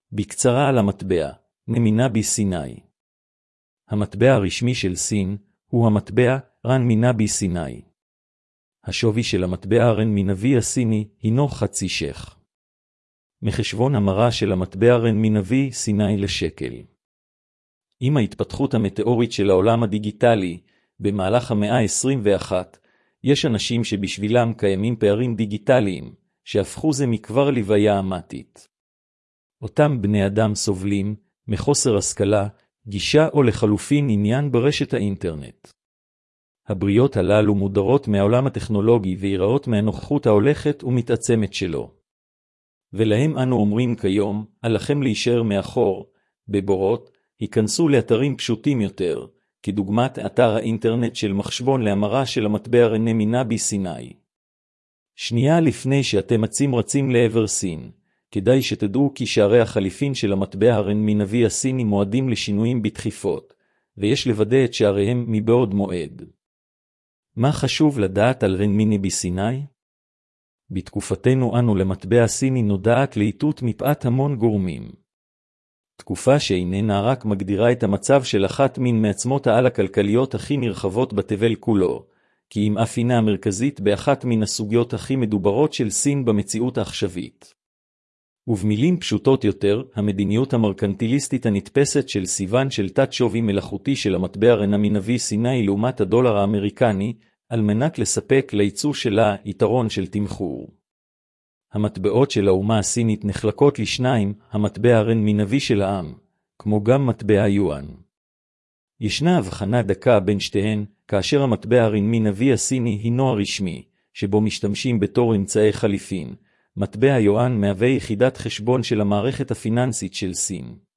בקצרה על המטבע, נמינבי סיני. המטבע הרשמי של סין הוא המטבע רנמינבי סיני. השווי של המטבע הרנמינבי הסיני הינו חצי שך. מחשבון המרה של המטבע רנמינבי סיני לשקל. עם ההתפתחות המטאורית של העולם הדיגיטלי, במהלך המאה ה-21, יש אנשים שבשבילם קיימים פערים דיגיטליים, שהפכו זה מכבר לוויה אמתית. אותם בני אדם סובלים מחוסר השכלה, גישה או לחלופין עניין ברשת האינטרנט. הבריות הללו מודרות מהעולם הטכנולוגי ויראות מהנוכחות ההולכת ומתעצמת שלו. ולהם אנו אומרים כיום, עליכם להישאר מאחור, בבורות, היכנסו לאתרים פשוטים יותר, כדוגמת אתר האינטרנט של מחשבון להמרה של המטבע רנמינבי סיני. שנייה לפני שאתם רצים לעבר סין, כדאי שתדעו כי שערי החליפין של המטבע הרנמינבי הסיני מועדים לשינויים בדחיפות, ויש לוודא את שעריהם מבעוד מועד. מה חשוב לדעת על רנמינבי סיני? בתקופתנו אנו למטבע הסיני נודעת לאיתות מפאת המון גורמים. תקופה שאיננה רק מגדירה את המצב של אחת מן מעצמות העל הכלכליות הכי נרחבות בתבל כולו, כי היא מאפינה המרכזית באחת מן הסוגיות הכי מדוברות של סין במציאות העכשווית. ובמילים פשוטות יותר, המדיניות המרקנטיליסטית הנתפסת של סיוון של תת-שווי מלאכותי של המטבע רנמינבי סיני לעומת הדולר האמריקני, על מנת לספק לייצוא שלה יתרון של תמחור. המטבעות של האומה הסינית נחלקות לשניים, המטבע הרנמינבי של העם, כמו גם מטבע יואן. ישנה הבחנה דקה בין שתיהן, כאשר המטבע הרנמינבי הסיני הינו הרשמי, שבו משתמשים בתור אמצעי חליפין. מטבע יואן מהווה יחידת חשבון של המערכת הפיננסית של סין.